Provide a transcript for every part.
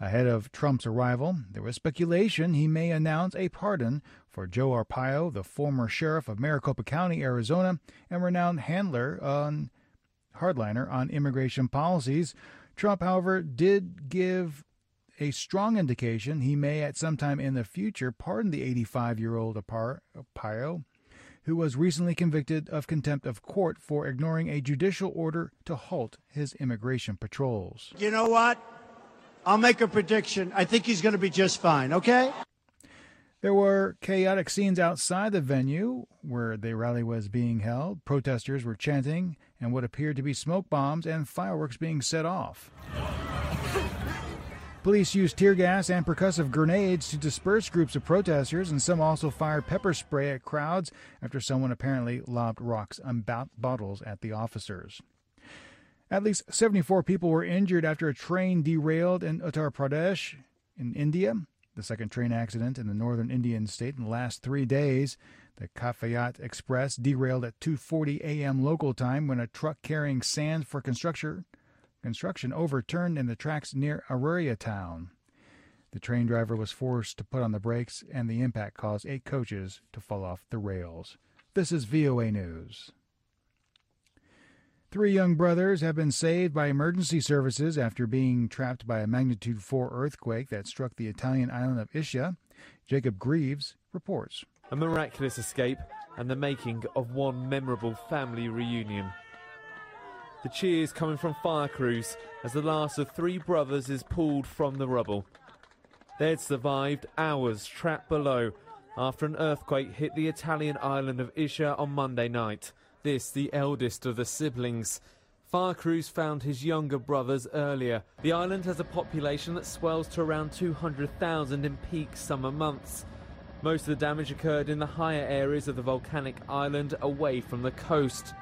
Ahead of Trump's arrival, there was speculation he may announce a pardon for Joe Arpaio, the former sheriff of Maricopa County, Arizona, and renowned hardliner on immigration policies. Trump, however, did give a strong indication he may at some time in the future pardon the 85-year-old Arpaio, who was recently convicted of contempt of court for ignoring a judicial order to halt his immigration patrols. You know what? I'll make a prediction. I think he's going to be just fine, okay? There were chaotic scenes outside the venue where the rally was being held. Protesters were chanting and what appeared to be smoke bombs and fireworks being set off. Police used tear gas and percussive grenades to disperse groups of protesters, and some also fired pepper spray at crowds after someone apparently lobbed rocks and bottles at the officers. At least 74 people were injured after a train derailed in Uttar Pradesh in India, the second train accident in the northern Indian state in the last 3 days. The Kafayat Express derailed at 2:40 a.m. local time when a truck carrying sand for construction overturned in the tracks near Aruria town. The train driver was forced to put on the brakes, and the impact caused 8 coaches to fall off the rails. This is VOA News. 3 young brothers have been saved by emergency services after being trapped by a magnitude 4 earthquake that struck the Italian island of Ischia. Jacob Greaves reports. A miraculous escape and the making of one memorable family reunion. The cheers coming from fire crews as the last of 3 brothers is pulled from the rubble. They had survived hours trapped below after an earthquake hit the Italian island of Ischia on Monday night. This, the eldest of the siblings. Fire crews found his younger brothers earlier. The island has a population that swells to around 200,000 in peak summer months. Most of the damage occurred in the higher areas of the volcanic island away from the coast.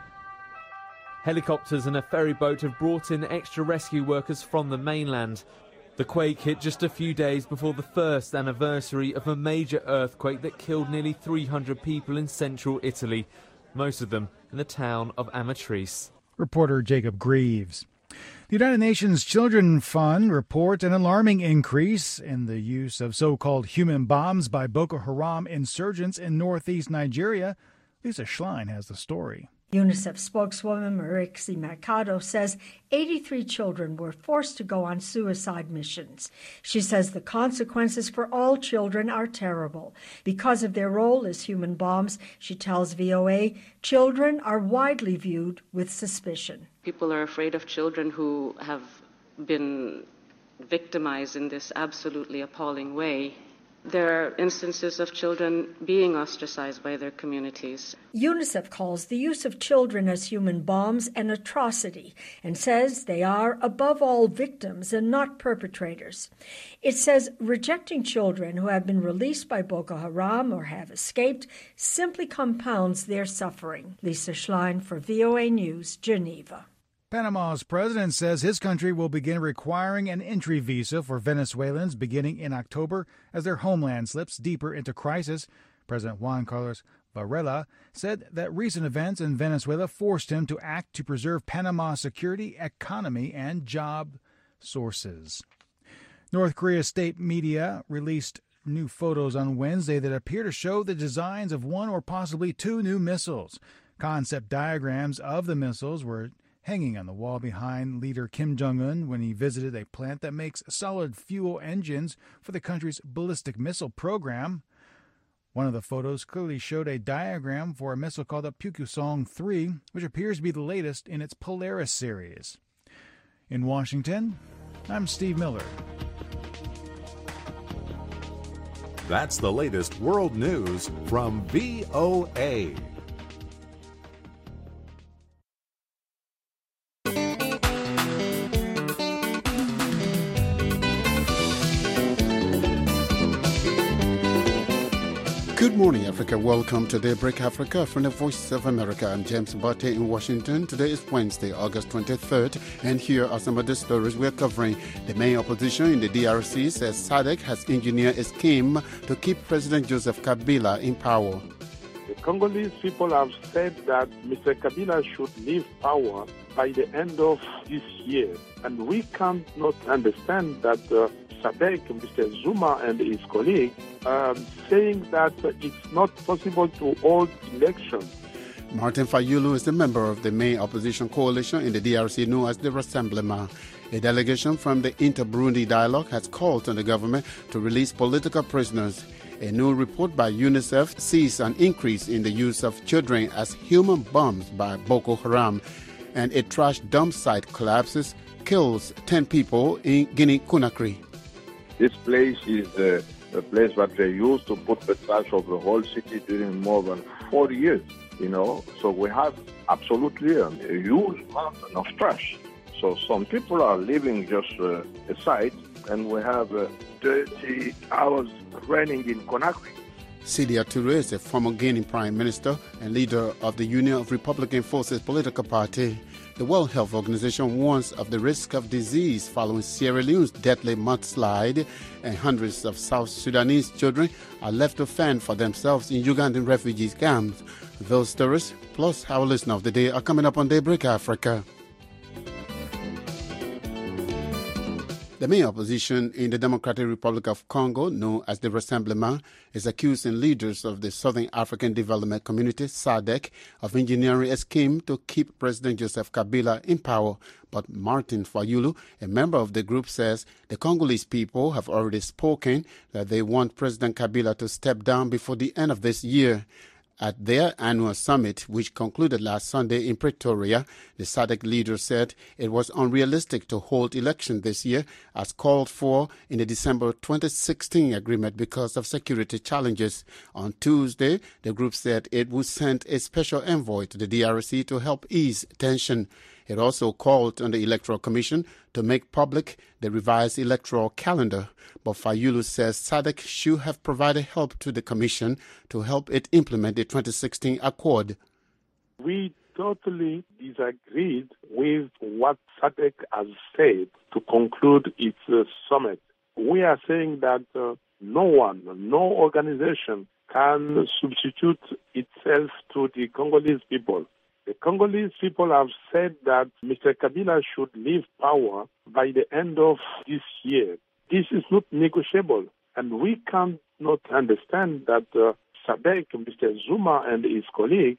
Helicopters and a ferry boat have brought in extra rescue workers from the mainland. The quake hit just a few days before the first anniversary of a major earthquake that killed nearly 300 people in central Italy, most of them in the town of Amatrice. Reporter Jacob Greaves. The United Nations Children Fund reports an alarming increase in the use of so-called human bombs by Boko Haram insurgents in northeast Nigeria. Lisa Schlein has the story. UNICEF spokeswoman Marixie Mercado says 83 children were forced to go on suicide missions. She says the consequences for all children are terrible. Because of their role as human bombs, she tells VOA, children are widely viewed with suspicion. People are afraid of children who have been victimized in this absolutely appalling way. There are instances of children being ostracized by their communities. UNICEF calls the use of children as human bombs an atrocity and says they are, above all, victims and not perpetrators. It says rejecting children who have been released by Boko Haram or have escaped simply compounds their suffering. Lisa Schlein for VOA News, Geneva. Panama's president says his country will begin requiring an entry visa for Venezuelans beginning in October as their homeland slips deeper into crisis. President Juan Carlos Varela said that recent events in Venezuela forced him to act to preserve Panama's security, economy, and job sources. North Korea's state media released new photos on Wednesday that appear to show the designs of 1 or possibly 2 new missiles. Concept diagrams of the missiles were hanging on the wall behind leader Kim Jong-un when he visited a plant that makes solid fuel engines for the country's ballistic missile program. One of the photos clearly showed a diagram for a missile called the Pukgusong-3, which appears to be the latest in its Polaris series. In Washington, I'm Steve Miller. That's the latest world news from VOA. Good morning, Africa. Welcome to Daybreak Africa from the Voice of America. I'm James Bate in Washington. Today is Wednesday, August 23rd, and here are some of the stories we're covering. The main opposition in the DRC says SADC has engineered a scheme to keep President Joseph Kabila in power. The Congolese people have said that Mr. Kabila should leave power by the end of this year, and we cannot understand that SADC, Mr. Zuma and his colleague, saying that it's not possible to hold elections. Martin Fayulu is a member of the main opposition coalition in the DRC known as the Rassemblement. A delegation from the Inter-Burundi Dialogue has called on the government to release political prisoners. A new report by UNICEF sees an increase in the use of children as human bombs by Boko Haram, and a trash dump site collapses, kills 10 people in Guinea-Conakry. This place is a place that they used to put the trash of the whole city during more than 4 years, So we have absolutely a huge mountain of trash. So some people are living just aside, and we have 30 hours raining in Conakry. Sidia Touré is a former Guinean prime minister and leader of the Union of Republican Forces political party. The World Health Organization warns of the risk of disease following Sierra Leone's deadly mudslide, and hundreds of South Sudanese children are left to fend for themselves in Ugandan refugee camps. Those stories, plus our listener of the day, are coming up on Daybreak Africa. The main opposition in the Democratic Republic of Congo, known as the Rassemblement, is accusing leaders of the Southern African Development Community, SADC, of engineering a scheme to keep President Joseph Kabila in power. But Martin Fayulu, a member of the group, says the Congolese people have already spoken that they want President Kabila to step down before the end of this year. At their annual summit, which concluded last Sunday in Pretoria, the SADC leader said it was unrealistic to hold election this year as called for in the December 2016 agreement because of security challenges. On Tuesday, the group said it would send a special envoy to the DRC to help ease tension. It also called on the Electoral Commission to make public the revised electoral calendar. But Fayulu says SADC should have provided help to the Commission to help it implement the 2016 accord. We totally disagreed with what SADC has said to conclude its summit. We are saying that no one, no organization can substitute itself to the Congolese people. The Congolese people have said that Mr. Kabila should leave power by the end of this year. This is not negotiable, and we cannot understand that SADC, Mr. Zuma and his colleague,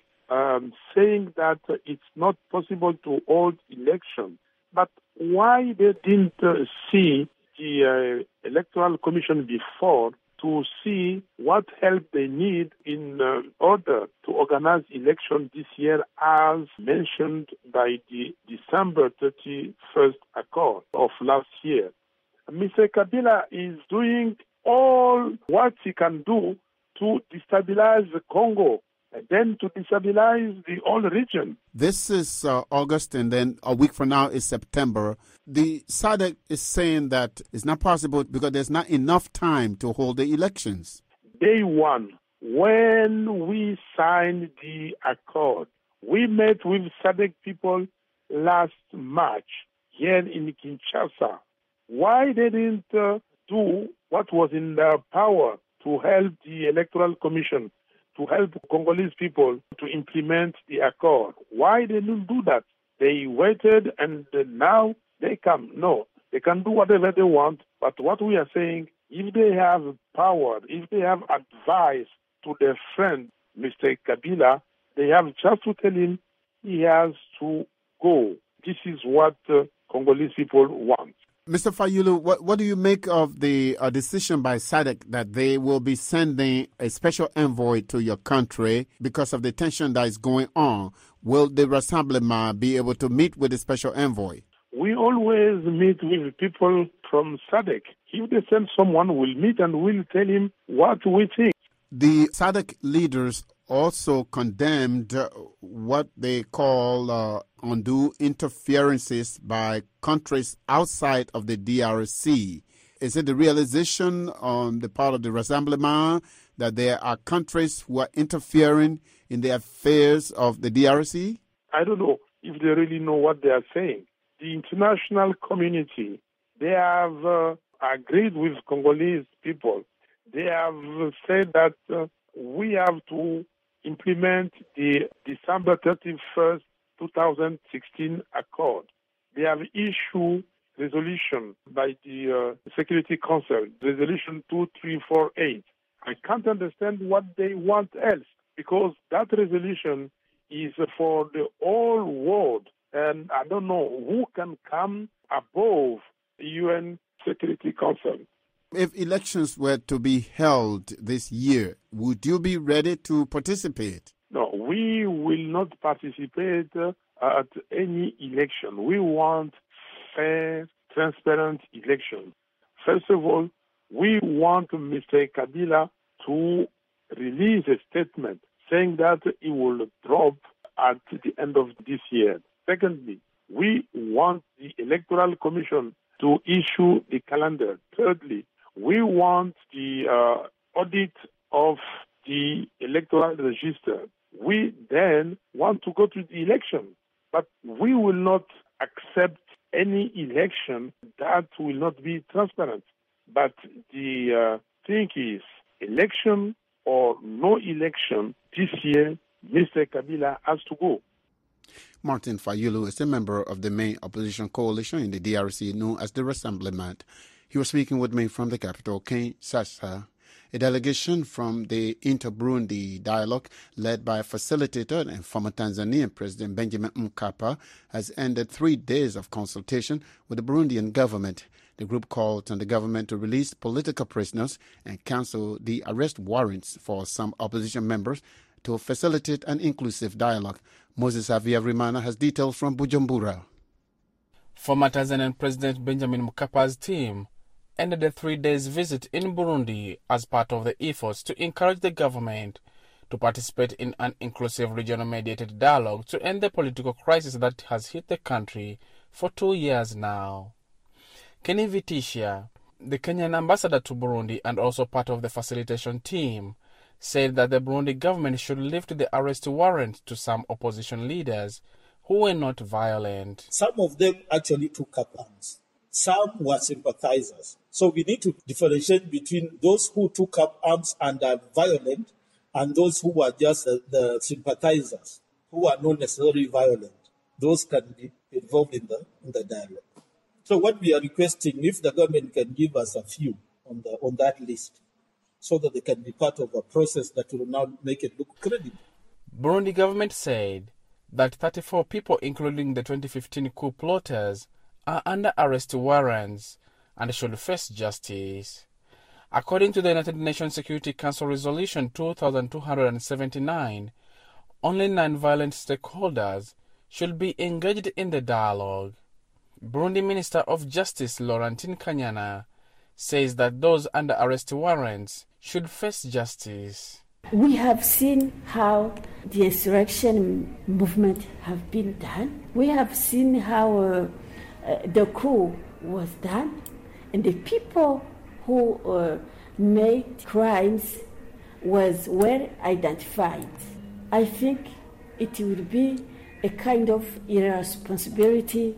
saying that it's not possible to hold elections. But why they didn't see the Electoral Commission before to see what help they need in order to organize election this year as mentioned by the December 31st Accord of last year. Mr. Kabila is doing all what he can do to destabilize the Congo and then to destabilize the whole region. This is August, and then a week from now is September. The SADC is saying that it's not possible because there's not enough time to hold the elections. Day one, when we signed the accord, we met with SADC people last March here in Kinshasa. Why they didn't do what was in their power to help the Electoral Commission, to help Congolese people to implement the accord? Why they didn't do that? They waited and now they come. No, they can do whatever they want. But what we are saying, if they have power, if they have advice to their friend, Mr. Kabila, they have just to tell him he has to go. This is what Congolese people want. Mr. Fayulu, what do you make of the decision by SADC that they will be sending a special envoy to your country because of the tension that is going on? Will the Rassemblement be able to meet with the special envoy? We always meet with people from SADC. If they send someone, we'll meet and we'll tell him what we think. The SADC leaders also condemned what they call undue interferences by countries outside of the DRC. Is it the realization on the part of the Rassemblement that there are countries who are interfering in the affairs of the DRC? I don't know if they really know what they are saying. The international community, they have agreed with Congolese people. They have said that we have to implement the December 31st, 2016 accord. They have issued resolution by the Security Council, Resolution 2348. I can't understand what they want else, because that resolution is for the whole world, and I don't know who can come above the UN Security Council. If elections were to be held this year, would you be ready to participate? No, we will not participate at any election. We want fair, transparent election. First of all, we want Mr. Kabila to release a statement saying that he will drop at the end of this year. Secondly, we want the Electoral Commission to issue the calendar. Thirdly, we want the audit of the electoral register. We then want to go to the election, but we will not accept any election that will not be transparent. But the thing is, election or no election this year, Mr. Kabila has to go. Martin Fayulu is a member of the main opposition coalition in the DRC known as the Rassemblement. He was speaking with me from the capital, Kinshasa. A delegation from the Inter-Burundi dialogue, led by facilitator and former Tanzanian President Benjamin Mkapa, has ended 3 days of consultation with the Burundian government. The group called on the government to release political prisoners and cancel the arrest warrants for some opposition members to facilitate an inclusive dialogue. Moses Havyarimana has details from Bujumbura. Former Tanzanian President Benjamin Mkapa's team ended a 3 days visit in Burundi as part of the efforts to encourage the government to participate in an inclusive regional-mediated dialogue to end the political crisis that has hit the country for 2 years now. Kenny Vitisha, the Kenyan ambassador to Burundi and also part of the facilitation team, said that the Burundi government should lift the arrest warrant to some opposition leaders who were not violent. Some of them actually took up arms. Some were sympathizers. So we need to differentiate between those who took up arms and are violent and those who were just the sympathizers, who are not necessarily violent. Those can be involved in the dialogue. So what we are requesting, if the government can give us a few on that list, so that they can be part of a process that will now make it look credible. Burundi government said that 34 people, including the 2015 coup plotters, are under arrest warrants and should face justice. According to the United Nations Security Council Resolution 2279, only non-violent stakeholders should be engaged in the dialogue. Burundi Minister of Justice Laurentine Kanyana says that those under arrest warrants should face justice. We have seen how the insurrection movement have been done. We have seen how the coup was done, and the people who made crimes was well identified. I think it would be a kind of irresponsibility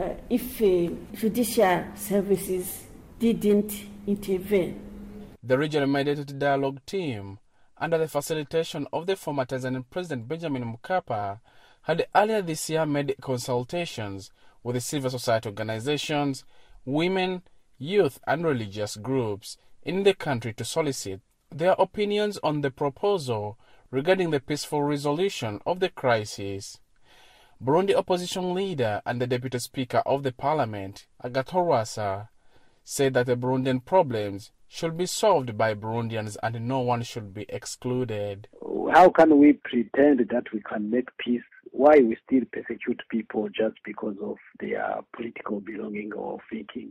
if judicial services didn't intervene. The regional mediated dialogue team, under the facilitation of the former Tanzanian President Benjamin Mkapa, had earlier this year made consultations with the civil society organizations, women, youth and religious groups in the country to solicit their opinions on the proposal regarding the peaceful resolution of the crisis. Burundi opposition leader and the deputy speaker of the parliament, Agathon Rwasa, said that the Burundian problems should be solved by Burundians and no one should be excluded. How can we pretend that we can make peace? Why we still persecute people just because of their political belonging or thinking?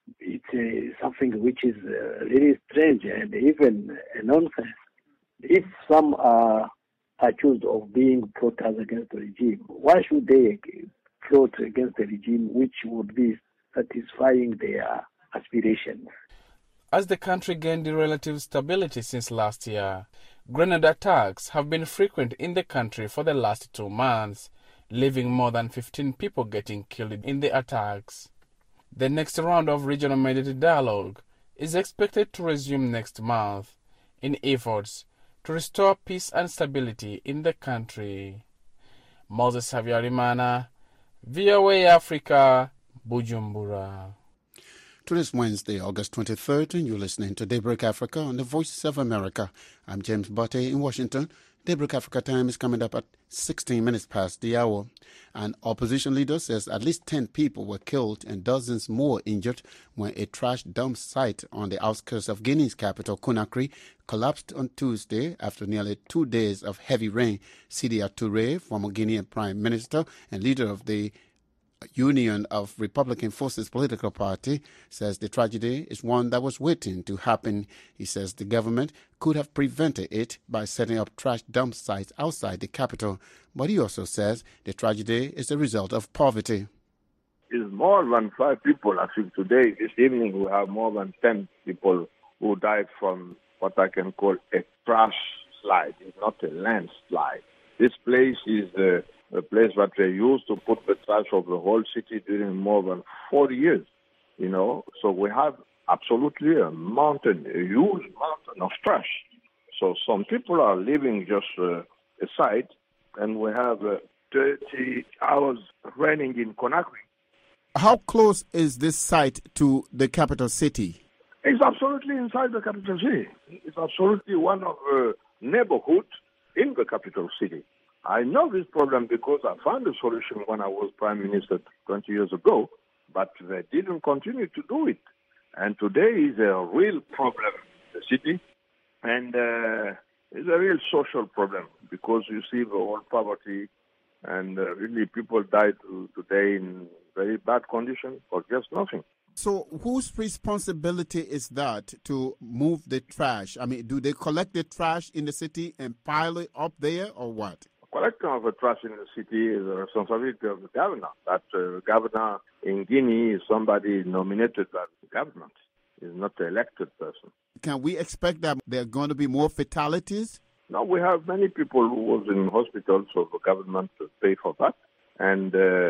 It's something which is really strange and even nonsense. If some are accused of being plotters against the regime, why should they plot against the regime which would be satisfying their aspirations? As the country gained relative stability since last year, grenade attacks have been frequent in the country for the last 2 months, leaving more than 15 people getting killed in the attacks. The next round of regional mediated dialogue is expected to resume next month in efforts to restore peace and stability in the country. Moses Havyarimana, VOA Africa, Bujumbura. Today's Wednesday, August 23rd, and you're listening to Daybreak Africa on the Voice of America. I'm James Botte in Washington. Daybreak Africa time is coming up at 16 minutes past the hour. An opposition leader says at least 10 people were killed and dozens more injured when a trash dump site on the outskirts of Guinea's capital, Conakry, collapsed on Tuesday after nearly 2 days of heavy rain. Sidya Touré, former Guinean Prime Minister and leader of the Union of Republican Forces political party, says the tragedy is one that was waiting to happen. He says the government could have prevented it by setting up trash dump sites outside the capital. But he also says the tragedy is the result of poverty. It's more than 5 people. I think today, this evening, we have more than 10 people who died from what I can call a trash slide. It's not a landslide. This place is a place that they used to put the trash of the whole city during more than 40 years, So we have absolutely a huge mountain of trash. So some people are living just aside, and we have 30 hours raining in Conakry. How close is this site to the capital city? It's absolutely inside the capital city. It's absolutely one of the neighborhoods in the capital city. I know this problem because I found a solution when I was Prime Minister 20 years ago, but they didn't continue to do it. And today is a real problem in the city, and it's a real social problem because you see the whole poverty, and really people died today in very bad condition for just nothing. So whose responsibility is that to move the trash? I mean, do they collect the trash in the city and pile it up there or what? Collecting of the trash in the city is a responsibility of the governor. That governor in Guinea is somebody nominated by the government. He's not an elected person. Can we expect that there are going to be more fatalities? No, we have many people who was in hospitals, so the government to pay for that. And,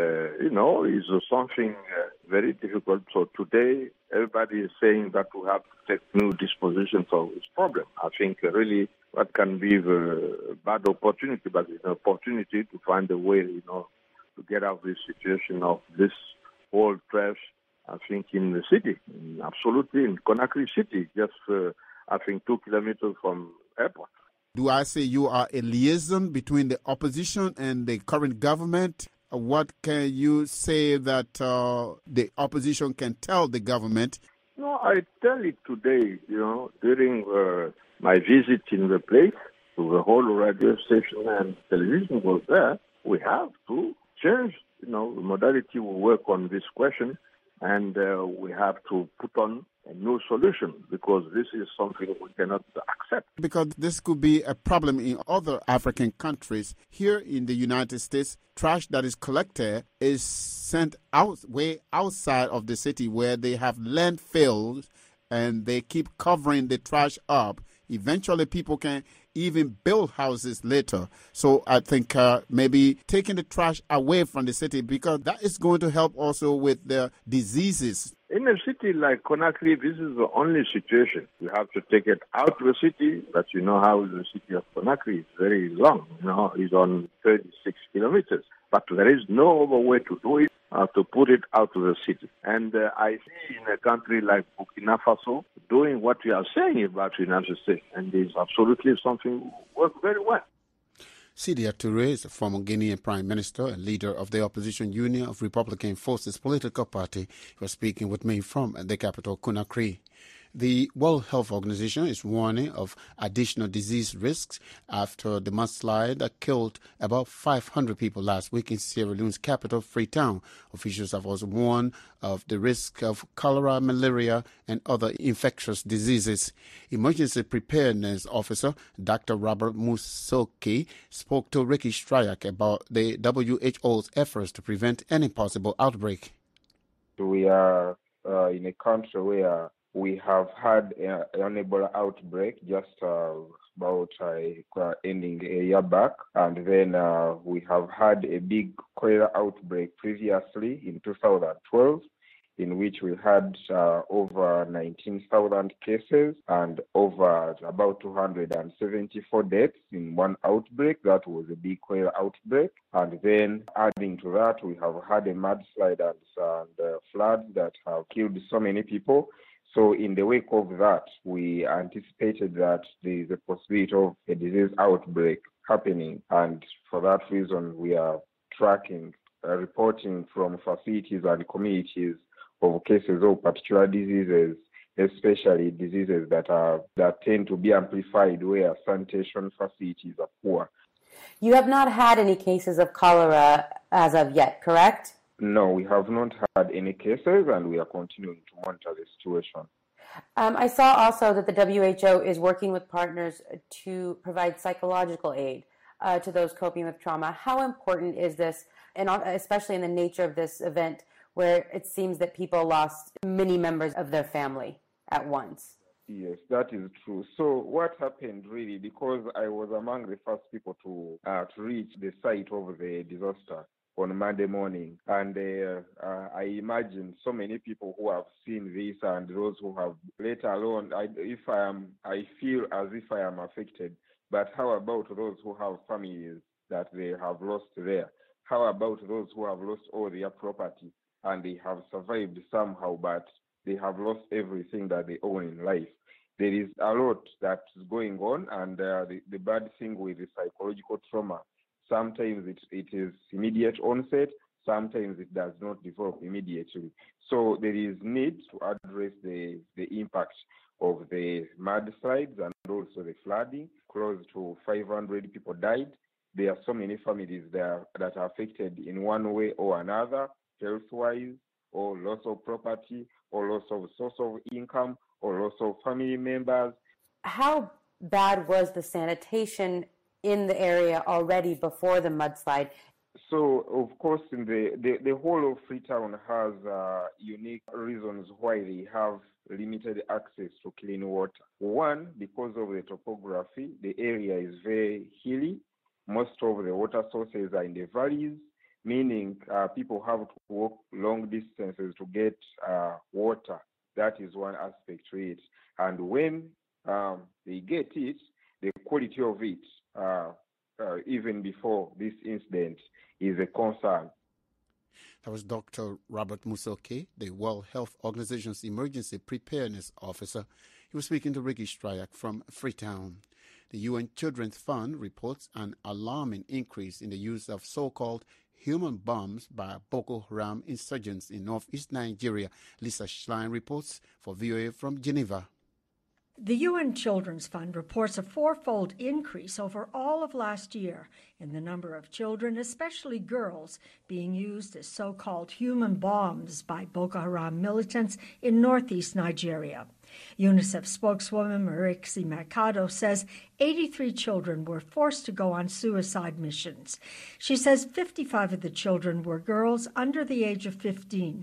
it's something very difficult. So today, everybody is saying that we have to take new dispositions of this problem. I think really that can be a bad opportunity, but it's an opportunity to find a way, to get out of this situation of this whole trash, I think, in the city. Absolutely, in Conakry City, just, 2 kilometers from airport. Do I say you are a liaison between the opposition and the current government? What can you say that the opposition can tell the government? No, I tell it today, during my visit in the place, the whole radio station and television was there. We have to change, the modality we work on this question, and we have to put on a new solution because this is something we cannot accept. Because this could be a problem in other African countries. Here in the United States, trash that is collected is sent way outside of the city where they have landfills and they keep covering the trash up. Eventually, people can even build houses later. So I think maybe taking the trash away from the city, because that is going to help also with the diseases. In a city like Conakry, this is the only situation. You have to take it out of the city, but you know how the city of Conakry is very long. It's on 36 kilometers. But there is no other way to do it, to put it out of the city. And I see in a country like Burkina Faso doing what you are saying about the United States, and it's absolutely something works very well. Sidya Touré is a former Guinean Prime Minister and leader of the opposition Union of Republican Forces political party. He was speaking with me from the capital, Conakry. The World Health Organization is warning of additional disease risks after the mudslide that killed about 500 people last week in Sierra Leone's capital, Freetown. Officials have also warned of the risk of cholera, malaria, and other infectious diseases. Emergency Preparedness Officer Dr. Robert Musoke spoke to Ricky Stryak about the WHO's efforts to prevent any possible outbreak. We are in a country where we have had an Ebola outbreak just about ending a year back, and then we have had a big cholera outbreak previously in 2012, in which we had over 19,000 cases and over about 274 deaths in one outbreak. That was a big cholera outbreak. And then adding to that, we have had a mudslide and floods that have killed so many people. So in the wake of that, we anticipated that there is a possibility of a disease outbreak happening. And for that reason, we are tracking, reporting from facilities and communities of cases of particular diseases, especially diseases that tend to be amplified where sanitation facilities are poor. You have not had any cases of cholera as of yet, correct? No, we have not had any cases, and we are continuing to monitor the situation. I saw also that the WHO is working with partners to provide psychological aid to those coping with trauma. How important is this, and especially in the nature of this event, where it seems that people lost many members of their family at once? Yes, that is true. So what happened really, because I was among the first people to reach the site of the disaster on Monday morning, and I imagine so many people who have seen this and those who have, let alone, I feel as if I am affected. But how about those who have families that they have lost there? How about those who have lost all their property and they have survived somehow, but they have lost everything that they own in life? There is a lot that is going on, and the bad thing with the psychological trauma, sometimes it is immediate onset, sometimes it does not develop immediately. So there is need to address the impact of the mudslides and also the flooding. Close to 500 people died. There are so many families that are affected in one way or another, health-wise, or loss of property, or loss of source of income, or loss of family members. How bad was the sanitation in the area already before the mudslide? So, of course, in the whole of Freetown has unique reasons why they have limited access to clean water. One, because of the topography, the area is very hilly. Most of the water sources are in the valleys, meaning people have to walk long distances to get water. That is one aspect to it. And when they get it, the quality of it, even before this incident, is a concern. That was Dr. Robert Musoke, the World Health Organization's Emergency Preparedness Officer. He was speaking to Ricky Stryak from Freetown. The UN Children's Fund reports an alarming increase in the use of so-called human bombs by Boko Haram insurgents in northeast Nigeria. Lisa Schlein reports for VOA from Geneva. The UN Children's Fund reports a fourfold increase over all of last year in the number of children, especially girls, being used as so-called human bombs by Boko Haram militants in northeast Nigeria. UNICEF spokeswoman Marixie Mercado says 83 children were forced to go on suicide missions. She says 55 of the children were girls under the age of 15,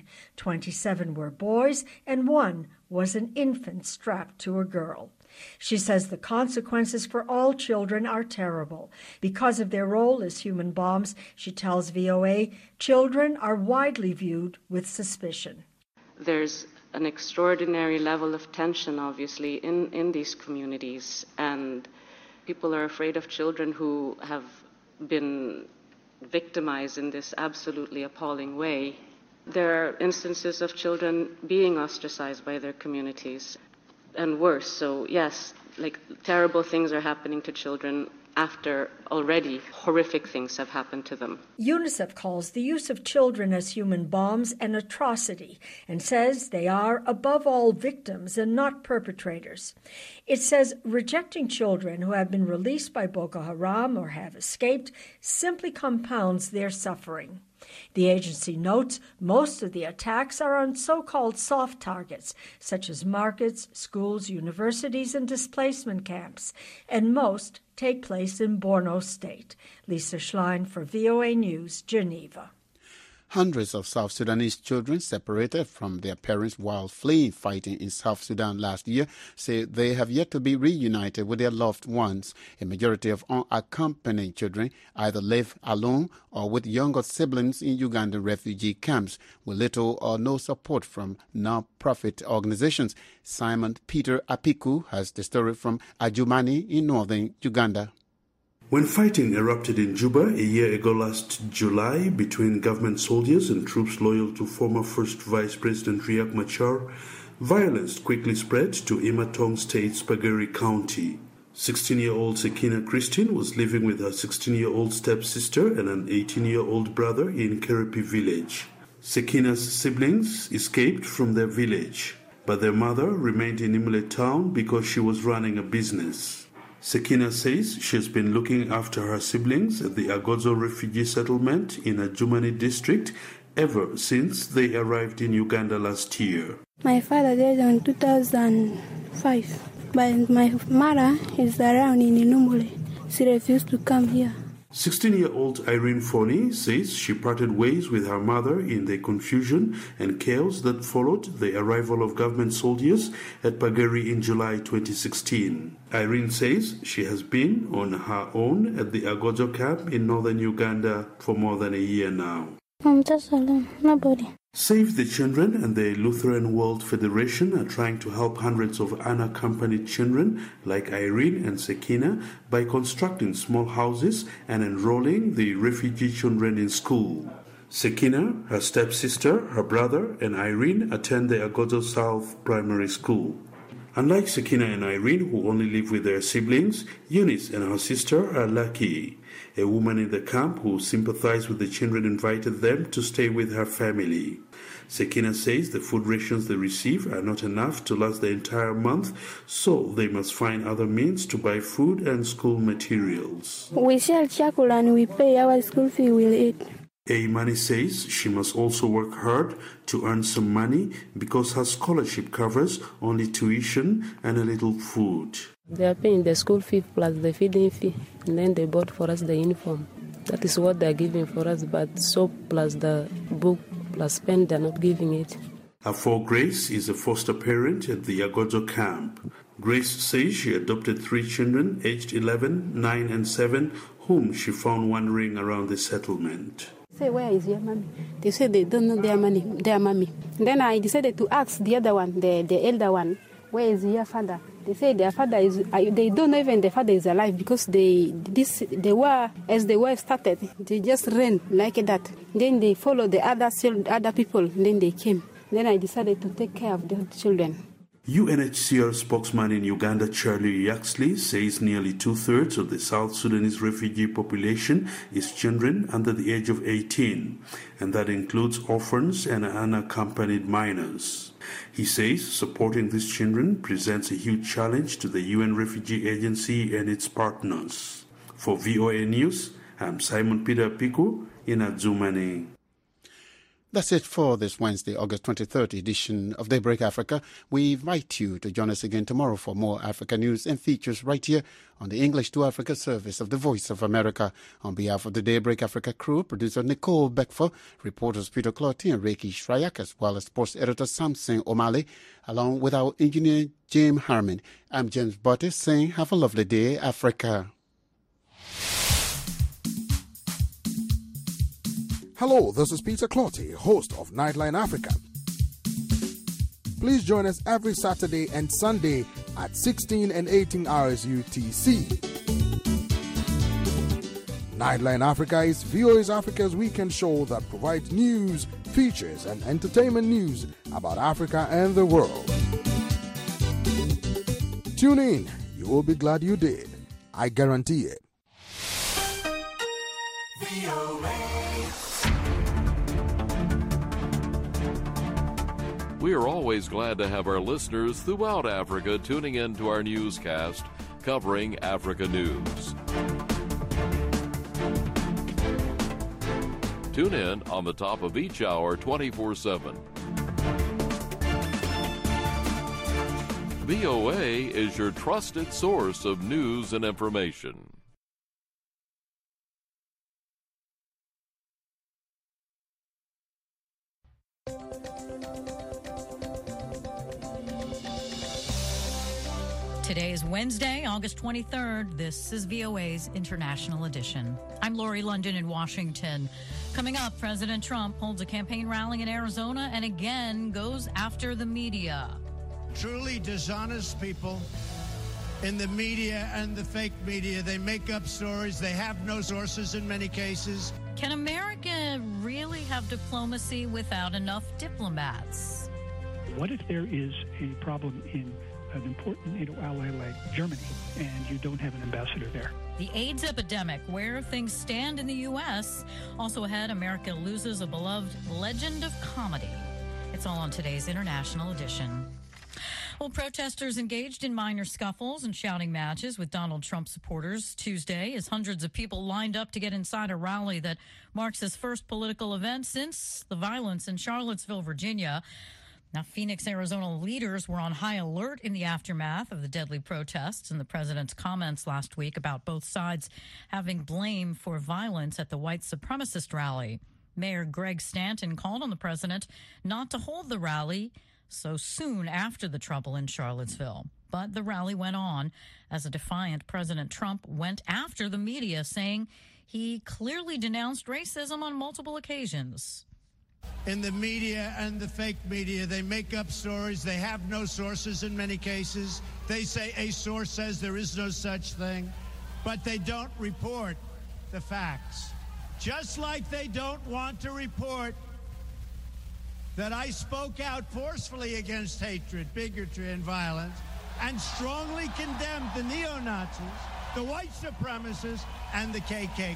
27 were boys, and one was an infant strapped to a girl. She says the consequences for all children are terrible. Because of their role as human bombs, she tells VOA, children are widely viewed with suspicion. There's an extraordinary level of tension, obviously, in these communities, and people are afraid of children who have been victimized in this absolutely appalling way. There are instances of children being ostracized by their communities, and worse. So yes, like terrible things are happening to children after already horrific things have happened to them. UNICEF calls the use of children as human bombs an atrocity and says they are, above all, victims and not perpetrators. It says rejecting children who have been released by Boko Haram or have escaped simply compounds their suffering. The agency notes most of the attacks are on so-called soft targets, such as markets, schools, universities, and displacement camps, and most take place in Borno State. Lisa Schlein for VOA News, Geneva. Hundreds of South Sudanese children separated from their parents while fleeing fighting in South Sudan last year say they have yet to be reunited with their loved ones. A majority of unaccompanied children either live alone or with younger siblings in Ugandan refugee camps with little or no support from non-profit organizations. Simon Peter Apiku has the story from Ajumani in northern Uganda. When fighting erupted in Juba a year ago last July between government soldiers and troops loyal to former First Vice President Riek Machar, violence quickly spread to Imatong State's Pagari County. 16-year-old Sekina Christine was living with her 16-year-old stepsister and an 18-year-old brother in Kerepi village. Sekina's siblings escaped from their village, but their mother remained in Imule town because she was running a business. Sekina says she has been looking after her siblings at the Agozo refugee settlement in Ajumani district ever since they arrived in Uganda last year. My father died in 2005, but my mother is around in Inumbule. She refused to come here. 16-year-old Irene Foni says she parted ways with her mother in the confusion and chaos that followed the arrival of government soldiers at Pagari in July 2016. Irene says she has been on her own at the Agozo camp in northern Uganda for more than a year now. I'm just alone, nobody. Save the Children and the Lutheran World Federation are trying to help hundreds of unaccompanied children like Irene and Sekina by constructing small houses and enrolling the refugee children in school. Sekina, her stepsister, her brother, and Irene attend the Agozo South Primary School. Unlike Sekina and Irene, who only live with their siblings, Eunice and her sister are lucky. A woman in the camp who sympathized with the children invited them to stay with her family. Sekina says the food rations they receive are not enough to last the entire month, so they must find other means to buy food and school materials. We sell charcoal and we pay our school fee, we'll eat. Aimani says she must also work hard to earn some money because her scholarship covers only tuition and a little food. They are paying the school fee plus the feeding fee, and then they bought for us the uniform. That is what they are giving for us, but soap plus the book plus pen, they are not giving it. Her for Grace is a foster parent at the Agozo camp. Grace says she adopted 3 children aged 11, 9 and 7 whom she found wandering around the settlement. Say, where is your mommy? They said they don't know their mommy. Then I decided to ask the other one, the elder one, where is your father? They say their father is, they don't know even their father is alive because they were, as they were started, they just ran like that. Then they followed the other people, then they came. Then I decided to take care of the children. UNHCR spokesman in Uganda, Charlie Yaxley, says nearly 2/3 of the South Sudanese refugee population is children under the age of 18, and that includes orphans and unaccompanied minors. He says supporting these children presents a huge challenge to the UN Refugee Agency and its partners. For VOA News, I'm Simon Peter Piku in Adzumani. That's it for this Wednesday, August 23rd edition of Daybreak Africa. We invite you to join us again tomorrow for more Africa news and features right here on the English to Africa service of the Voice of America. On behalf of the Daybreak Africa crew, producer Nicole Beckford, reporters Peter Clotty and Reiki Shrayak, as well as sports editor Samson O'Malley, along with our engineer James Harmon. I'm James Butte saying have a lovely day, Africa. Hello, this is Peter Clotty, host of Nightline Africa. Please join us every Saturday and Sunday at 16 and 18 hours UTC. Nightline Africa is VOA Africa's weekend show that provides news, features, and entertainment news about Africa and the world. Tune in. You will be glad you did. I guarantee it. We are always glad to have our listeners throughout Africa tuning in to our newscast covering Africa news. Tune in on the top of each hour 24/7. VOA is your trusted source of news and information. Today is Wednesday, August 23rd. This is VOA's International Edition. I'm Lori London in Washington. Coming up, President Trump holds a campaign rally in Arizona and again goes after the media. Truly dishonest people in the media and the fake media. They make up stories. They have no sources in many cases. Can America really have diplomacy without enough diplomats? What if there is a problem in an important NATO ally like Germany and you don't have an ambassador there? The AIDS epidemic, where things stand in the U.S. Also ahead, America loses a beloved legend of comedy. It's all on today's International Edition. Well, protesters engaged in minor scuffles and shouting matches with Donald Trump supporters Tuesday as hundreds of people lined up to get inside a rally that marks his first political event since the violence in Charlottesville, Virginia. Now, Phoenix, Arizona leaders were on high alert in the aftermath of the deadly protests and the president's comments last week about both sides having blame for violence at the white supremacist rally. Mayor Greg Stanton called on the president not to hold the rally so soon after the trouble in Charlottesville. But the rally went on as a defiant President Trump went after the media, saying he clearly denounced racism on multiple occasions. In the media and the fake media, they make up stories. They have no sources in many cases. They say a source says there is no such thing, but they don't report the facts. Just like they don't want to report that I spoke out forcefully against hatred, bigotry, and violence, and strongly condemned the neo-Nazis, the white supremacists, and the KKK.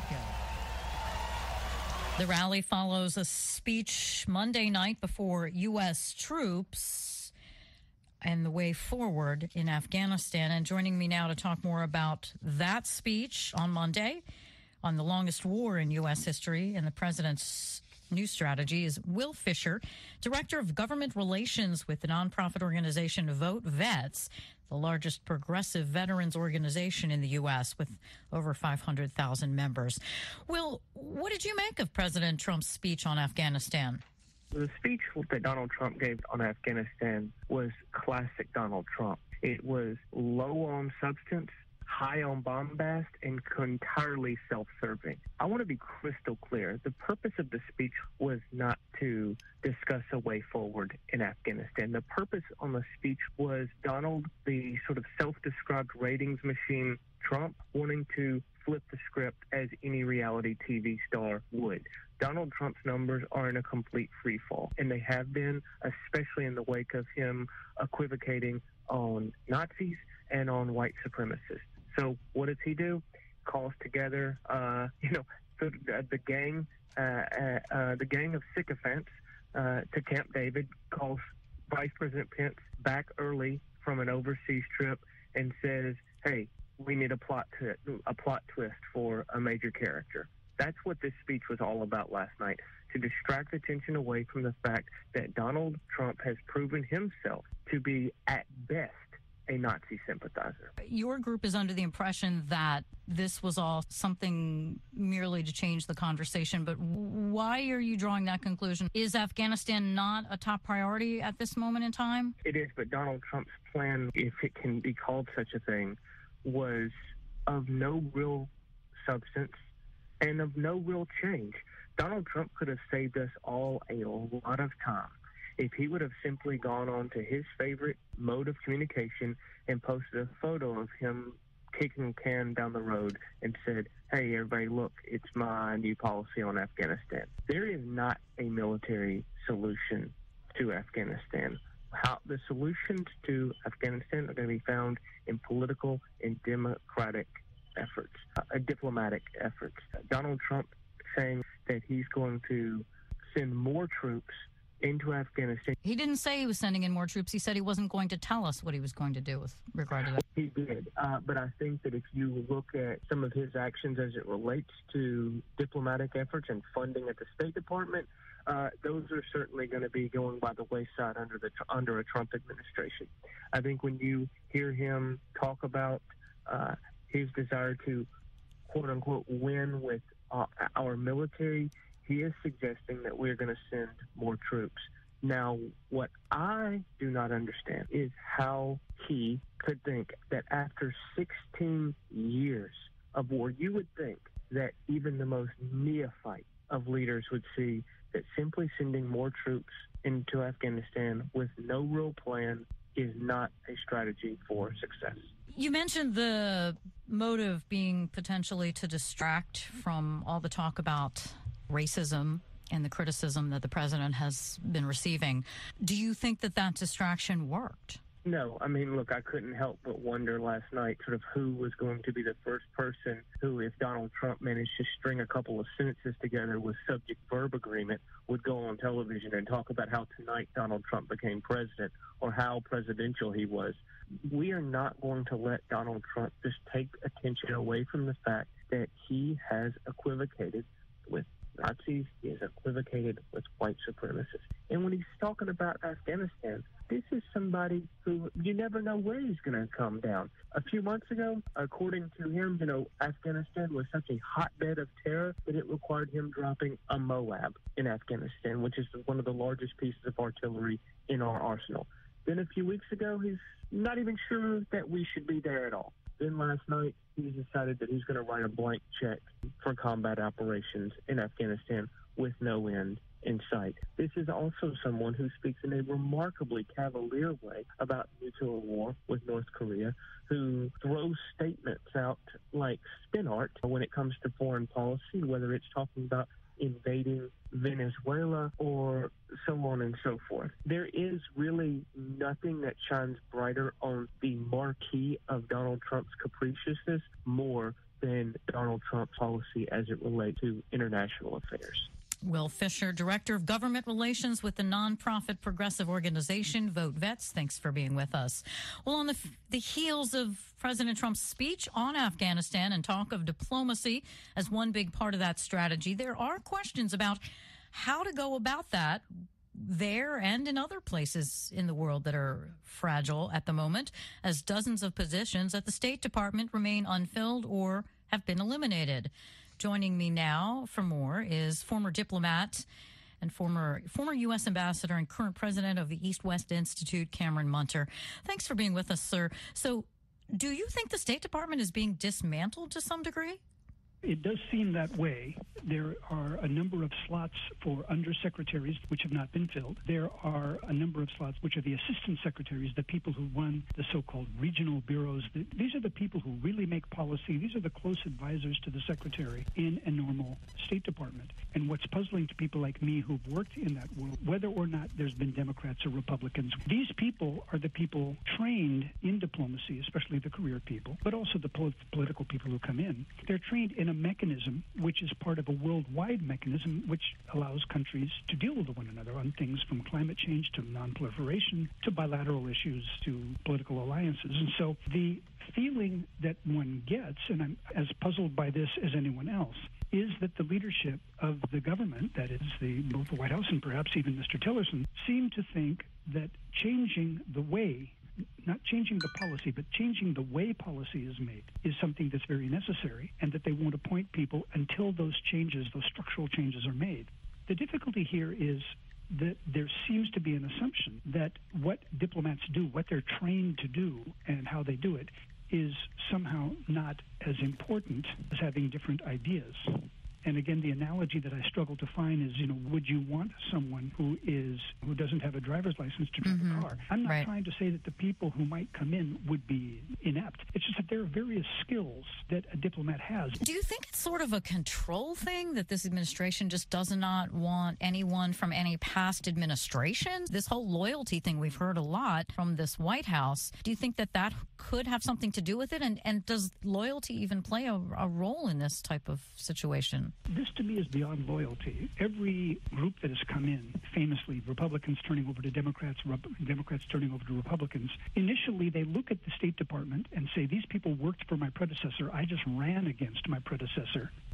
The rally follows a speech Monday night before U.S. troops and the way forward in Afghanistan. And joining me now to talk more about that speech on Monday on the longest war in U.S. history and the president's new strategy is Will Fisher, Director of Government Relations with the nonprofit organization Vote Vets, the largest progressive veterans organization in the U.S. with over 500,000 members. Will, what did you make of President Trump's speech on Afghanistan? The speech that Donald Trump gave on Afghanistan was classic Donald Trump. It was low on substance, high on bombast, and entirely self-serving. I want to be crystal clear. The purpose of the speech was not to discuss a way forward in Afghanistan. The purpose on the speech was Donald, the sort of self-described ratings machine Trump, wanting to flip the script as any reality TV star would. Donald Trump's numbers are in a complete free fall, and they have been, especially in the wake of him equivocating on Nazis and on white supremacists. So what does he do? Calls together, the gang of sycophants to Camp David, calls Vice President Pence back early from an overseas trip and says, hey, we need a plot twist for a major character. That's what this speech was all about last night, to distract attention away from the fact that Donald Trump has proven himself to be, at best, a Nazi sympathizer. Your group is under the impression that this was all something merely to change the conversation, but why are you drawing that conclusion? Is Afghanistan not a top priority at this moment in time? It is, but Donald Trump's plan, if it can be called such a thing, was of no real substance and of no real change. Donald Trump could have saved us all a lot of time if he would have simply gone on to his favorite mode of communication and posted a photo of him kicking a can down the road and said, hey, everybody, look, it's my new policy on Afghanistan. There is not a military solution to Afghanistan. The solutions to Afghanistan are going to be found in political and democratic efforts, diplomatic efforts. Donald Trump saying that he's going to send more troops into Afghanistan. He didn't say he was sending in more troops. He said he wasn't going to tell us what he was going to do with regard to that. He did. But I think that if you look at some of his actions as it relates to diplomatic efforts and funding at the State Department, those are certainly going to be going by the wayside under a Trump administration. I think when you hear him talk about his desire to, quote unquote, win with our military, he is suggesting that we're going to send more troops Now, what I do not understand is how he could think that after 16 years of war, you would think that even the most neophyte of leaders would see that simply sending more troops into Afghanistan with no real plan is not a strategy for success. You mentioned the motive being potentially to distract from all the talk about racism and the criticism that the president has been receiving. Do you think that that distraction worked? No. I mean, look, I couldn't help but wonder last night sort of who was going to be the first person who, if Donald Trump managed to string a couple of sentences together with subject-verb agreement, would go on television and talk about how tonight Donald Trump became president or how presidential he was. We are not going to let Donald Trump just take attention away from the fact that he has equivocated with Nazis, he has equivocated with white supremacists. And when he's talking about Afghanistan, this is somebody who you never know where he's going to come down. A few months ago, according to him, Afghanistan was such a hotbed of terror that it required him dropping a Moab in Afghanistan, which is one of the largest pieces of artillery in our arsenal. Then a few weeks ago, he's not even sure that we should be there at all. Then last night, he's decided that he's going to write a blank check for combat operations in Afghanistan with no end in sight. This is also someone who speaks in a remarkably cavalier way about nuclear war with North Korea, who throws statements out like spin art when it comes to foreign policy, whether it's talking about invading Venezuela or so on and so forth. There is really nothing that shines brighter on the marquee of Donald Trump's capriciousness more than Donald Trump's policy as it relates to international affairs. Will Fisher, Director of Government Relations with the nonprofit progressive organization Vote Vets, thanks for being with us. Well, on the heels of President Trump's speech on Afghanistan and talk of diplomacy as one big part of that strategy, there are questions about how to go about that there and in other places in the world that are fragile at the moment, as dozens of positions at the State Department remain unfilled or have been eliminated. Joining me now for more is former diplomat and former U.S. ambassador and current president of the East-West Institute, Cameron Munter. Thanks for being with us, sir. So do you think the State Department is being dismantled to some degree? It does seem that way. There are a number of slots for undersecretaries which have not been filled. There are a number of slots which are the assistant secretaries, the people who run the so-called regional bureaus. These are the people who really make policy. These are the close advisors to the secretary in a normal State Department. And what's puzzling to people like me who've worked in that world, whether or not there's been Democrats or Republicans, these people are the people trained in diplomacy, especially the career people, but also the political people who come in. They're trained in a mechanism which is part of a worldwide mechanism which allows countries to deal with one another on things from climate change to non-proliferation to bilateral issues to political alliances. And so the feeling that one gets, and I'm as puzzled by this as anyone else, is that the leadership of the government, that is both the White House and perhaps even Mr. Tillerson, seem to think that changing the way, not changing the policy, but changing the way policy is made is something that's very necessary, and that they won't appoint people until those changes, those structural changes are made. The difficulty here is that there seems to be an assumption that what diplomats do, what they're trained to do, and how they do it is somehow not as important as having different ideas. And again, the analogy that I struggle to find is, would you want someone who doesn't have a driver's license to drive a car? I'm not trying to say that the people who might come in would be inept. It's just that there are various skills that a diplomat has. Do you think it's sort of a control thing, that this administration just does not want anyone from any past administration? This whole loyalty thing we've heard a lot from this White House. Do you think that could have something to do with it? And does loyalty even play a role in this type of situation? This, to me, is beyond loyalty. Every group that has come in, famously, Republicans turning over to Democrats, Democrats turning over to Republicans, initially they look at the State Department and say, these people worked for my predecessor. I just ran against my predecessor.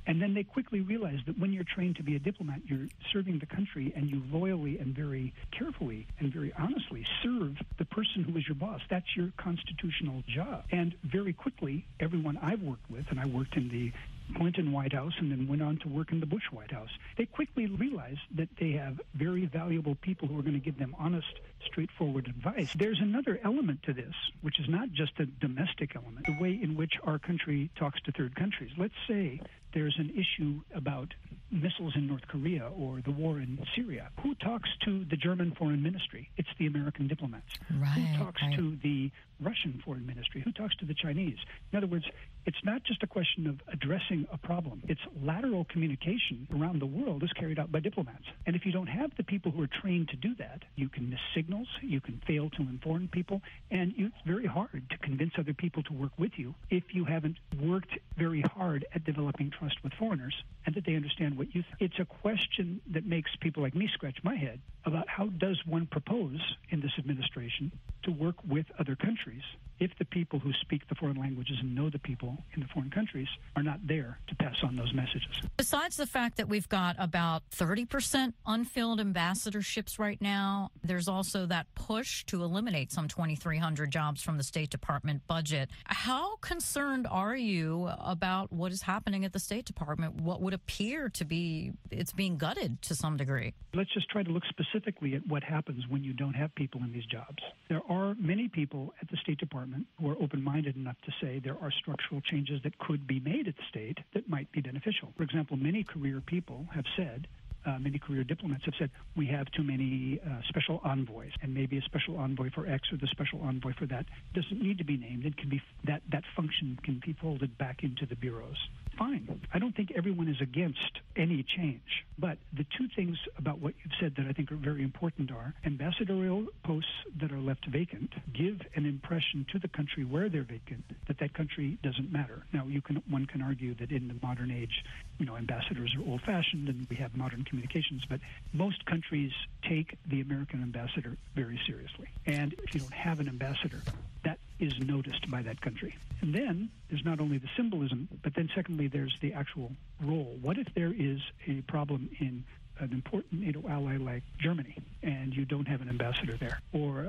And then they quickly realize that when you're trained to be a diplomat, you're serving the country, and you loyally and very carefully and very honestly serve the person who is your boss. That's your constitutional job. And very quickly, everyone I've worked with, and I worked in the Clinton White House and then went on to work in the Bush White House, they quickly realized that they have very valuable people who are going to give them honest, straightforward advice. There's another element to this, which is not just a domestic element, the way in which our country talks to third countries. Let's say there's an issue about missiles in North Korea or the war in Syria. Who talks to the German foreign ministry? It's the American diplomats. Who talks to the Russian foreign ministry? Who talks to the Chinese? In other words, it's not just a question of addressing a problem. It's lateral communication around the world is carried out by diplomats. And if you don't have the people who are trained to do that, you can miss signals, you can fail to inform people, and it's very hard to convince other people to work with you if you haven't worked very hard at developing trust with foreigners and that they understand what you think. It's a question that makes people like me scratch my head about how does one propose in this administration to work with other countries if the people who speak the foreign languages and know the people in the foreign countries are not there to pass on those messages. Besides the fact that we've got about 30% unfilled ambassadorships right now, there's also that push to eliminate some 2,300 jobs from the State Department budget. How concerned are you about what is happening at the State Department? What would appear to be, it's being gutted to some degree. Let's just try to look specifically at what happens when you don't have people in these jobs. There are many people at the State Department who are open-minded enough to say there are structural changes that could be made at the state that might be beneficial. For example, many career people have said, many career diplomats have said, we have too many special envoys, and maybe a special envoy for X or the special envoy for that doesn't need to be named. It can be that function can be folded back into the bureaus. Fine. I don't think everyone is against any change. But the two things about what you've said that I think are very important are ambassadorial posts that are left vacant give an impression to the country where they're vacant that that country doesn't matter. Now, one can argue that in the modern age, ambassadors are old-fashioned and we have modern communications, but most countries take the American ambassador very seriously. And if you don't have an ambassador, that is noticed by that country. And then there's not only the symbolism, but then secondly, there's the actual role. What if there is a problem in an important NATO ally like Germany and you don't have an ambassador there, or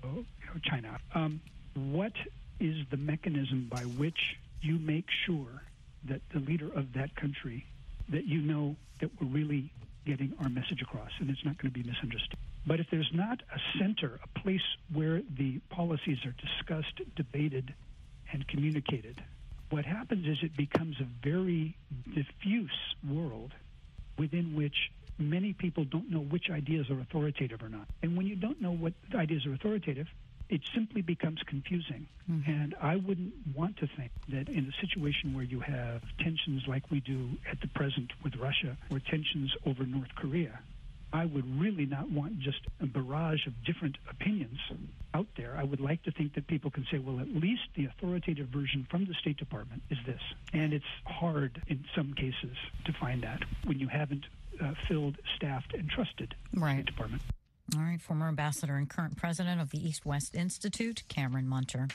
China? What is the mechanism by which you make sure that the leader of that country, that you know that we're really getting our message across and it's not going to be misunderstood? But if there's not a center, a place where the policies are discussed, debated, and communicated, what happens is it becomes a very diffuse world within which many people don't know which ideas are authoritative or not. And when you don't know what ideas are authoritative, it simply becomes confusing. Mm-hmm. And I wouldn't want to think that in a situation where you have tensions like we do at the present with Russia or tensions over North Korea, I would really not want just a barrage of different opinions out there. I would like to think that people can say, well, at least the authoritative version from the State Department is this. And it's hard in some cases to find that when you haven't filled, staffed, and trusted the State Department. All right, former ambassador and current president of the East-West Institute, Cameron Munter.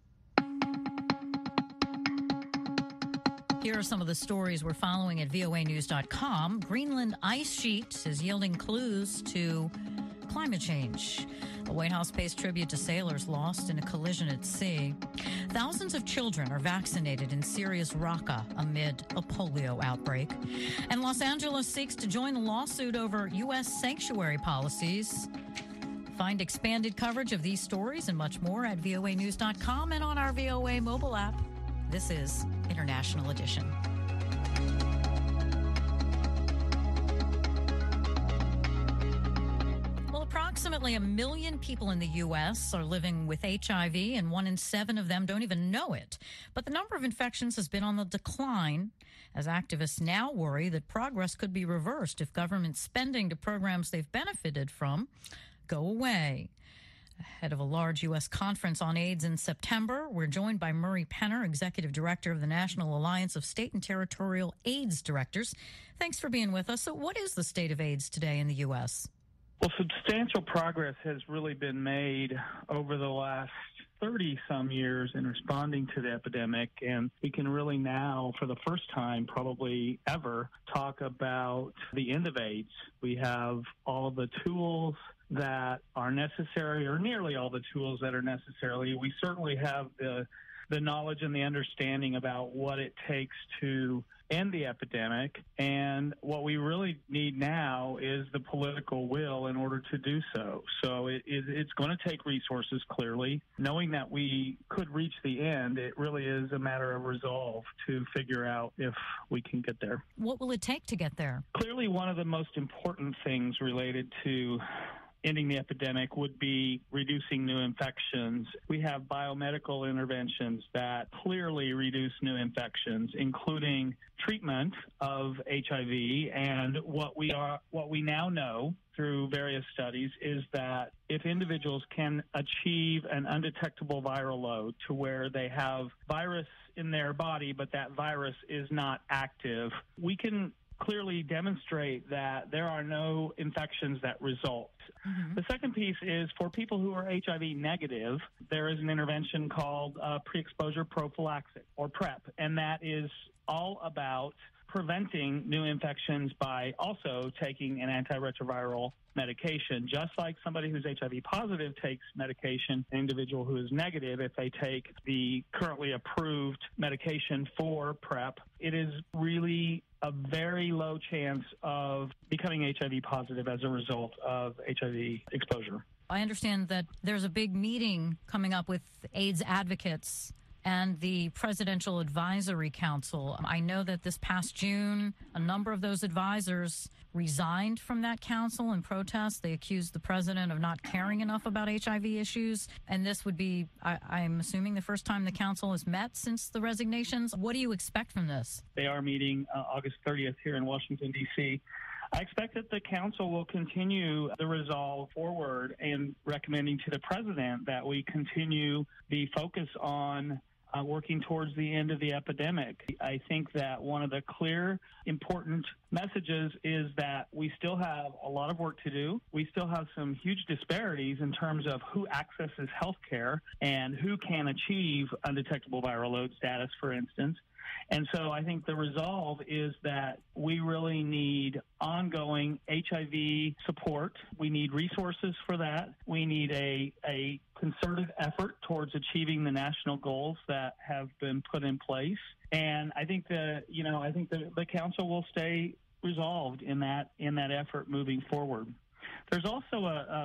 Here are some of the stories we're following at voanews.com. Greenland ice sheet is yielding clues to climate change. The White House pays tribute to sailors lost in a collision at sea. Thousands of children are vaccinated in Syria's Raqqa amid a polio outbreak. And Los Angeles seeks to join the lawsuit over U.S. sanctuary policies. Find expanded coverage of these stories and much more at voanews.com and on our VOA mobile app. This is International Edition. Well, approximately 1 million people in the U.S. are living with HIV, and 1 in 7 of them don't even know it. But the number of infections has been on the decline, as activists now worry that progress could be reversed if government spending to programs they've benefited from go away. Ahead of a large U.S. conference on AIDS in September, we're joined by Murray Penner, Executive Director of the National Alliance of State and Territorial AIDS Directors. Thanks for being with us. So what is the state of AIDS today in the U.S.? Well, substantial progress has really been made over the last 30-some years in responding to the epidemic, and we can really now, for the first time probably ever, talk about the end of AIDS. We have all the tools that are necessary, or nearly all the tools that are necessary. We certainly have the knowledge and the understanding about what it takes to end the epidemic, and what we really need now is the political will in order to do so. So it's going to take resources, clearly. Knowing that we could reach the end, it really is a matter of resolve to figure out if we can get there. What will it take to get there? Clearly, one of the most important things related to ending the epidemic would be reducing new infections. We have biomedical interventions that clearly reduce new infections, including treatment of HIV. And what we now know through various studies is that if individuals can achieve an undetectable viral load to where they have virus in their body, but that virus is not active, we can clearly demonstrate that there are no infections that result. Mm-hmm. The second piece is for people who are HIV negative, there is an intervention called pre-exposure prophylaxis, or PrEP, and that is all about preventing new infections by also taking an antiretroviral medication. Just like somebody who's HIV positive takes medication, an individual who is negative, if they take the currently approved medication for PrEP, it is really a very low chance of becoming HIV positive as a result of HIV exposure. I understand that there's a big meeting coming up with AIDS advocates and the Presidential Advisory Council. I know that this past June, a number of those advisors resigned from that council in protest. They accused the president of not caring enough about HIV issues. And this would be, I'm assuming, the first time the council has met since the resignations. What do you expect from this? They are meeting August 30th here in Washington, D.C. I expect that the council will continue the resolve forward and recommending to the president that we continue the focus on working towards the end of the epidemic. I think that one of the clear, important messages is that we still have a lot of work to do. We still have some huge disparities in terms of who accesses health care and who can achieve undetectable viral load status, for instance. And so I think the resolve is that we really need ongoing HIV support. We need resources for that. We need a concerted effort towards achieving the national goals that have been put in place. And I think the council will stay resolved in that effort moving forward. There's also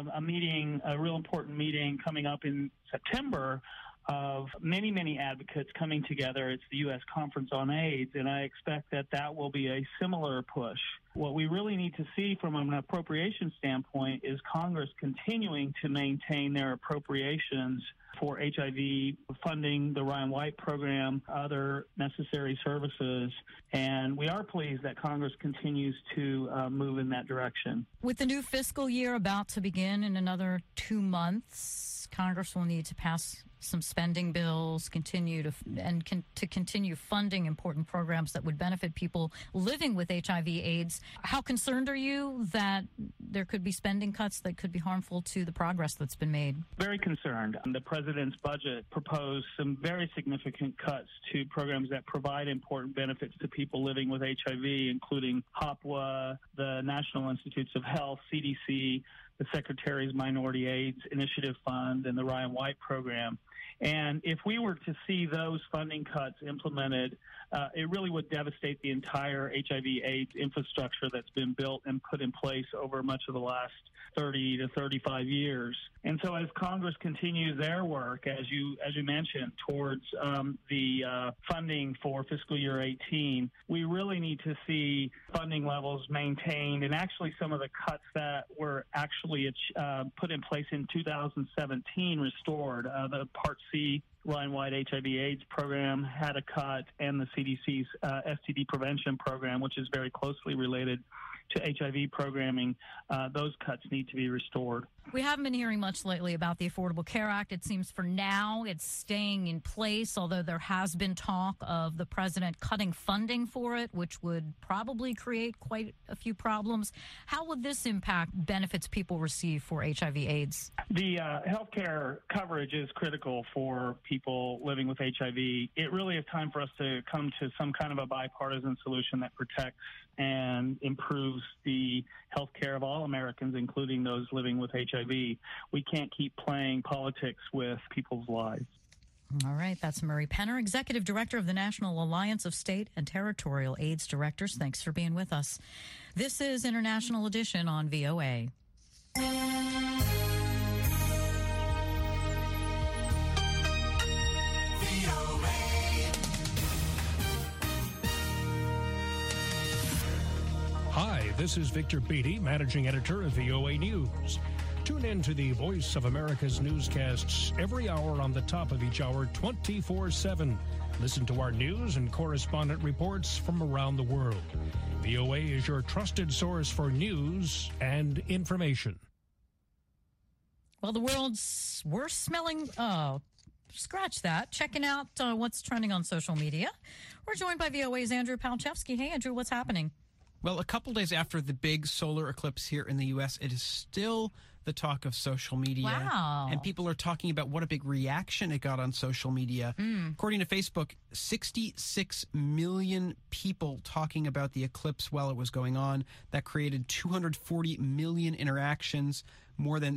a real important meeting coming up in September of many, many advocates coming together. It's the U.S. Conference on AIDS, and I expect that will be a similar push. What we really need to see from an appropriation standpoint is Congress continuing to maintain their appropriations for HIV funding, the Ryan White program, other necessary services. And we are pleased that Congress continues to move in that direction. With the new fiscal year about to begin in another 2 months, Congress will need to pass some spending bills, continue funding important programs that would benefit people living with HIV/AIDS. How concerned are you that there could be spending cuts that could be harmful to the progress that's been made? Very concerned. The president's budget proposed some very significant cuts to programs that provide important benefits to people living with HIV, including HOPWA, the National Institutes of Health, CDC, the Secretary's Minority AIDS Initiative Fund, and the Ryan White program. And if we were to see those funding cuts implemented, it really would devastate the entire HIV/AIDS infrastructure that's been built and put in place over much of the last 30 to 35 years. And so as Congress continues their work, as you mentioned, towards the funding for fiscal year 18, we really need to see funding levels maintained, and actually some of the cuts that were actually put in place in 2017 restored. The Part C Ryan White HIV/AIDS program had a cut, and the CDC's STD prevention program, which is very closely related to HIV programming, those cuts need to be restored. We haven't been hearing much lately about the Affordable Care Act. It seems for now it's staying in place, although there has been talk of the president cutting funding for it, which would probably create quite a few problems. How would this impact benefits people receive for HIV/AIDS? The health care coverage is critical for people living with HIV. It really is time for us to come to some kind of a bipartisan solution that protects and improves the health care of all Americans, including those living with HIV. We can't keep playing politics with people's lives. All right. That's Murray Penner, Executive Director of the National Alliance of State and Territorial AIDS Directors. Thanks for being with us. This is International Edition on VOA. Hi, this is Victor Beattie, Managing Editor of VOA News. Tune in to the Voice of America's newscasts every hour on the top of each hour, 24/7. Listen to our news and correspondent reports from around the world. VOA is your trusted source for news and information. Well, the world's worst smelling... scratch that. Checking out what's trending on social media. We're joined by VOA's Andrew Palczewski. Hey, Andrew, what's happening? Well, a couple days after the big solar eclipse here in the U.S., it is still the talk of social media. Wow. And people are talking about what a big reaction it got on social media. According to Facebook, 66 million people talking about the eclipse while it was going on. That created 240 million interactions, more than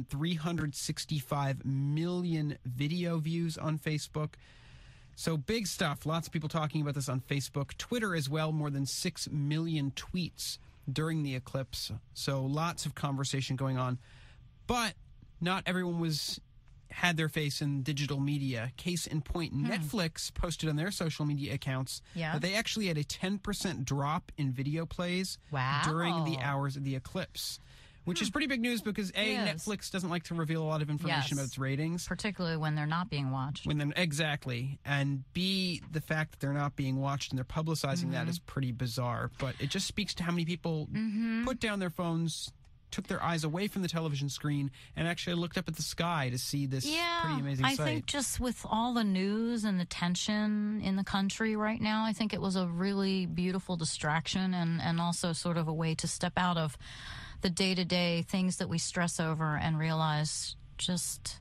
365 million video views on Facebook. So big stuff. Lots of people talking about this on Facebook. Twitter as well, more than 6 million tweets during the eclipse. So lots of conversation going on. But not everyone had their face in digital media. Case in point, Netflix posted on their social media accounts that they actually had a 10% drop in video plays during the hours of the eclipse. Which is pretty big news because, A, Netflix doesn't like to reveal a lot of information about its ratings. Particularly when they're not being watched. Exactly. And B, the fact that they're not being watched and they're publicizing that is pretty bizarre. But it just speaks to how many people put down their phones, took their eyes away from the television screen, and actually looked up at the sky to see this pretty amazing sight. I think just with all the news and the tension in the country right now, I think it was a really beautiful distraction and also sort of a way to step out of the day-to-day things that we stress over and realize just,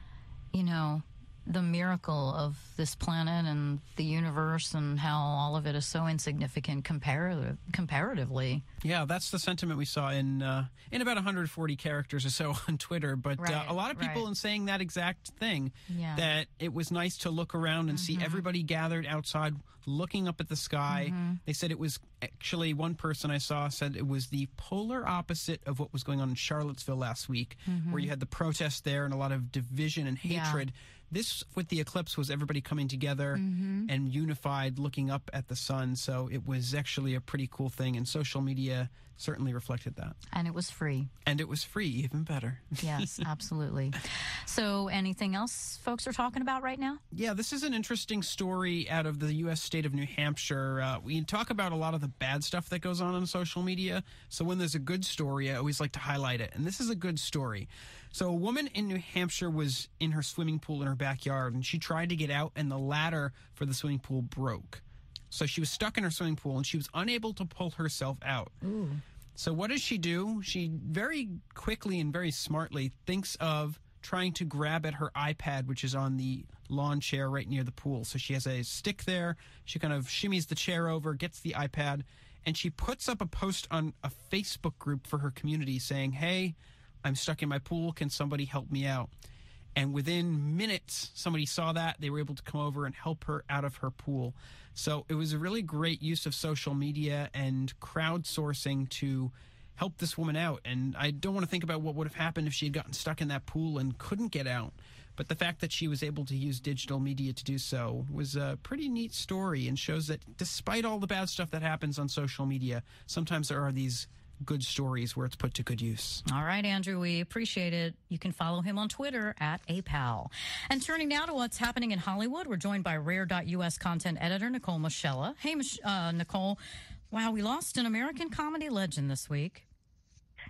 the miracle of this planet and the universe and how all of it is so insignificant comparatively. Yeah, that's the sentiment we saw in about 140 characters or so on Twitter. But a lot of people in saying that exact thing, that it was nice to look around and see everybody gathered outside looking up at the sky. They said it was actually, one person I saw said it was the polar opposite of what was going on in Charlottesville last week, where you had the protest there and a lot of division and hatred. This, with the eclipse, was everybody coming together and unified, looking up at the sun. So it was actually a pretty cool thing, and social media certainly reflected that. And it was free. And it was free, even better. Yes, absolutely. So anything else folks are talking about right now? Yeah, this is an interesting story out of the U.S. state of New Hampshire. We talk about a lot of the bad stuff that goes on social media. So when there's a good story, I always like to highlight it. And this is a good story. So a woman in New Hampshire was in her swimming pool in her backyard, and she tried to get out, and the ladder for the swimming pool broke. So she was stuck in her swimming pool, and she was unable to pull herself out. Ooh. So what does she do? She very quickly and very smartly thinks of trying to grab at her iPad, which is on the lawn chair right near the pool. So she has a stick there. She kind of shimmies the chair over, gets the iPad, and she puts up a post on a Facebook group for her community saying, "Hey, I'm stuck in my pool. Can somebody help me out?" And within minutes, somebody saw that. They were able to come over and help her out of her pool. So it was a really great use of social media and crowdsourcing to help this woman out. And I don't want to think about what would have happened if she had gotten stuck in that pool and couldn't get out. But the fact that she was able to use digital media to do so was a pretty neat story, and shows that despite all the bad stuff that happens on social media, sometimes there are these good stories where it's put to good use. All right, Andrew, we appreciate it. You can follow him on Twitter at @apal. And turning now to what's happening in Hollywood, we're joined by Rare.us content editor Nicole Moschella. Hey, Nicole. Wow, we lost an American comedy legend this week.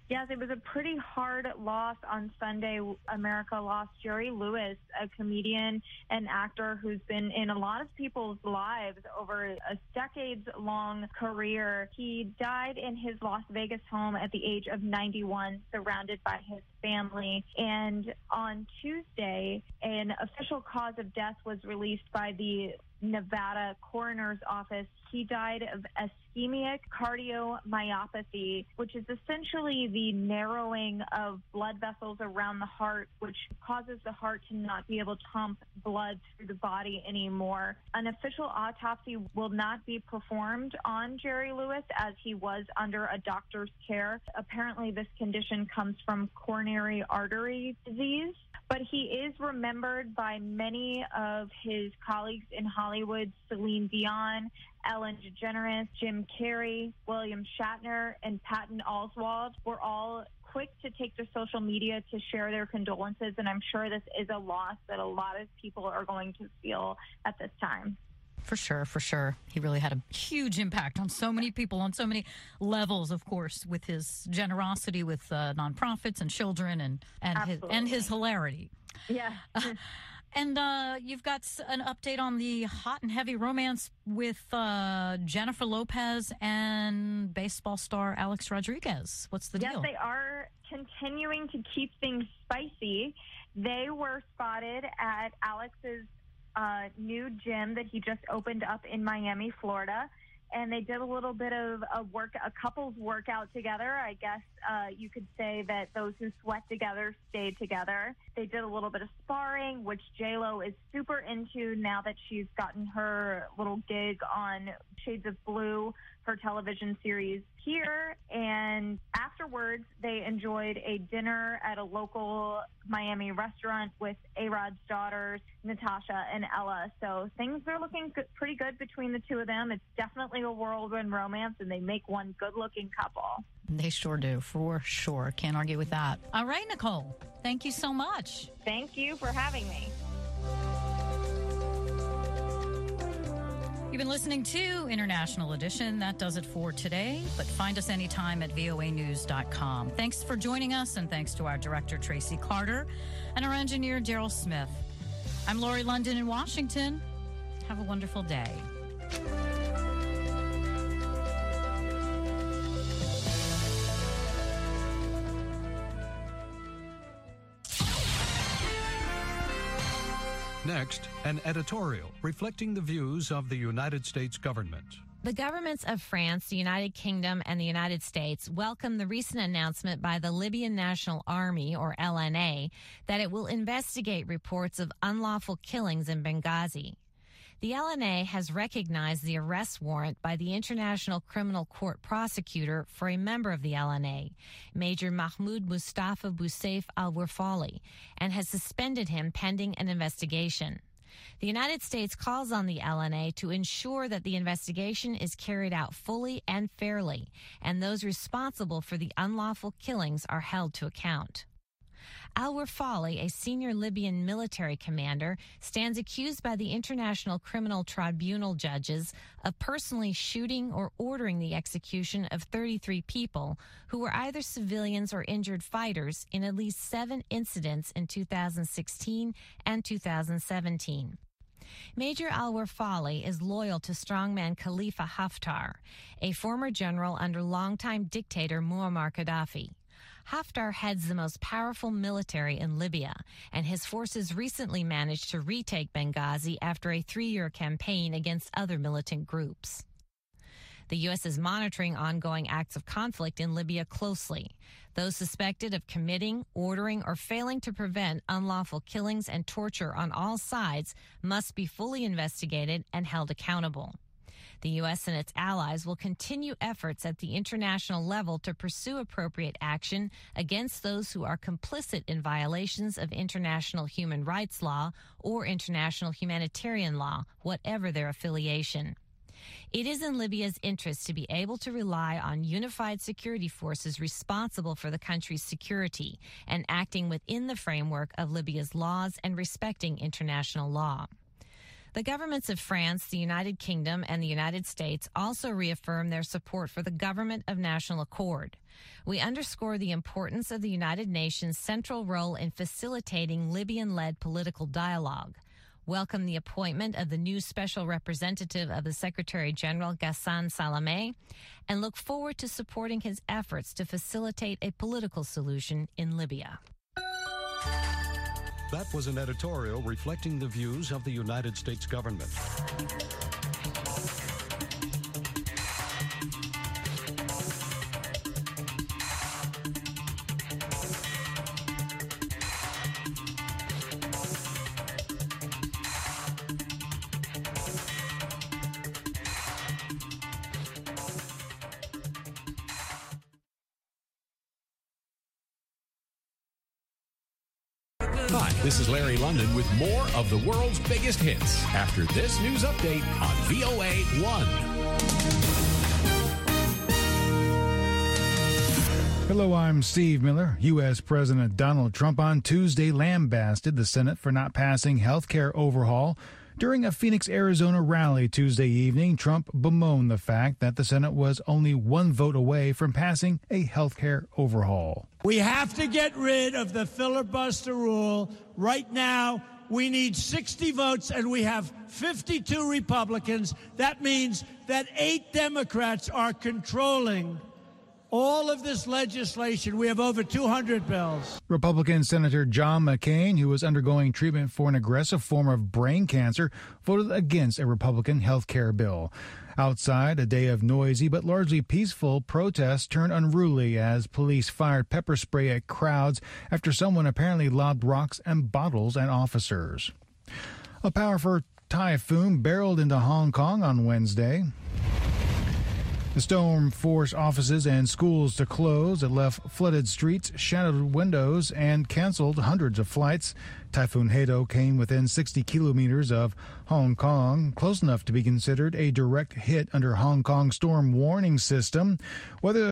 Yes, it was a pretty hard loss on Sunday. America lost Jerry Lewis, a comedian and actor who's been in a lot of people's lives over a decades-long career. He died in his Las Vegas home at the age of 91, surrounded by his family. And on Tuesday, an official cause of death was released by the Nevada coroner's office. He died of ischemic cardiomyopathy, which is essentially the narrowing of blood vessels around the heart, which causes the heart to not be able to pump blood through the body anymore. An official autopsy will not be performed on Jerry Lewis as he was under a doctor's care. Apparently, this condition comes from coronary artery disease. But he is remembered by many of his colleagues in Hollywood. Celine Dion, Ellen DeGeneres, Jim Carrey, William Shatner, and Patton Oswalt were all quick to take to social media to share their condolences, and I'm sure this is a loss that a lot of people are going to feel at this time. For sure, for sure. He really had a huge impact on so many people, on so many levels, of course, with his generosity with nonprofits and children and his hilarity. Yeah. And you've got an update on the hot and heavy romance with Jennifer Lopez and baseball star Alex Rodriguez. What's the deal? Yes, they are continuing to keep things spicy. They were spotted at Alex's new gym that he just opened up in Miami, Florida, and they did a little bit of a couples workout together. I guess you could say that those who sweat together stay together. They did a little bit of sparring, which J-Lo is super into now that she's gotten her little gig on Shades of Blue, her television series here. And afterwards, they enjoyed a dinner at a local Miami restaurant with A-Rod's daughters, Natasha and Ella. So things are looking pretty good between the two of them. It's definitely a whirlwind romance, and they make one good-looking couple. They sure do, for sure. Can't argue with that. All right, Nicole, thank you so much. Thank you for having me. You've been listening to International Edition. That does it for today, but find us anytime at voanews.com. Thanks for joining us, and thanks to our director, Tracy Carter, and our engineer, Daryl Smith. I'm Lori London in Washington. Have a wonderful day. Next, an editorial reflecting the views of the United States government. The governments of France, the United Kingdom, and the United States welcome the recent announcement by the Libyan National Army, or LNA, that it will investigate reports of unlawful killings in Benghazi. The LNA has recognized the arrest warrant by the International Criminal Court prosecutor for a member of the LNA, Major Mahmoud Mustafa Boussaif al-Wafali, and has suspended him pending an investigation. The United States calls on the LNA to ensure that the investigation is carried out fully and fairly, and those responsible for the unlawful killings are held to account. Al-Wafali, a senior Libyan military commander, stands accused by the International Criminal Tribunal judges of personally shooting or ordering the execution of 33 people who were either civilians or injured fighters in at least 7 incidents in 2016 and 2017. Major al-Wafali is loyal to strongman Khalifa Haftar, a former general under longtime dictator Muammar Gaddafi. Haftar heads the most powerful military in Libya, and his forces recently managed to retake Benghazi after a 3-year campaign against other militant groups. The U.S. is monitoring ongoing acts of conflict in Libya closely. Those suspected of committing, ordering, or failing to prevent unlawful killings and torture on all sides must be fully investigated and held accountable. The U.S. and its allies will continue efforts at the international level to pursue appropriate action against those who are complicit in violations of international human rights law or international humanitarian law, whatever their affiliation. It is in Libya's interest to be able to rely on unified security forces responsible for the country's security and acting within the framework of Libya's laws and respecting international law. The governments of France, the United Kingdom, and the United States also reaffirmed their support for the Government of National Accord. We underscore the importance of the United Nations' central role in facilitating Libyan-led political dialogue. Welcome the appointment of the new special representative of the Secretary General, Ghassan Salamé, and look forward to supporting his efforts to facilitate a political solution in Libya. That was an editorial reflecting the views of the United States government. Hi, this is Larry London with more of the world's biggest hits after this news update on VOA 1. Hello, I'm Steve Miller. U.S. President Donald Trump on Tuesday lambasted the Senate for not passing health care overhaul. During a Phoenix, Arizona rally Tuesday evening, Trump bemoaned the fact that the Senate was only one vote away from passing a health care overhaul. We have to get rid of the filibuster rule. Right now, we need 60 votes, and we have 52 Republicans. That means that 8 Democrats are controlling all of this legislation. We have over 200 bills. Republican Senator John McCain, who was undergoing treatment for an aggressive form of brain cancer, voted against a Republican health care bill. Outside, a day of noisy but largely peaceful protests turned unruly as police fired pepper spray at crowds after someone apparently lobbed rocks and bottles at officers. A powerful typhoon barreled into Hong Kong on Wednesday. The storm forced offices and schools to close. It left flooded streets, shattered windows, and canceled hundreds of flights. Typhoon Hato came within 60 kilometers of Hong Kong, close enough to be considered a direct hit under Hong Kong's storm warning system. Whether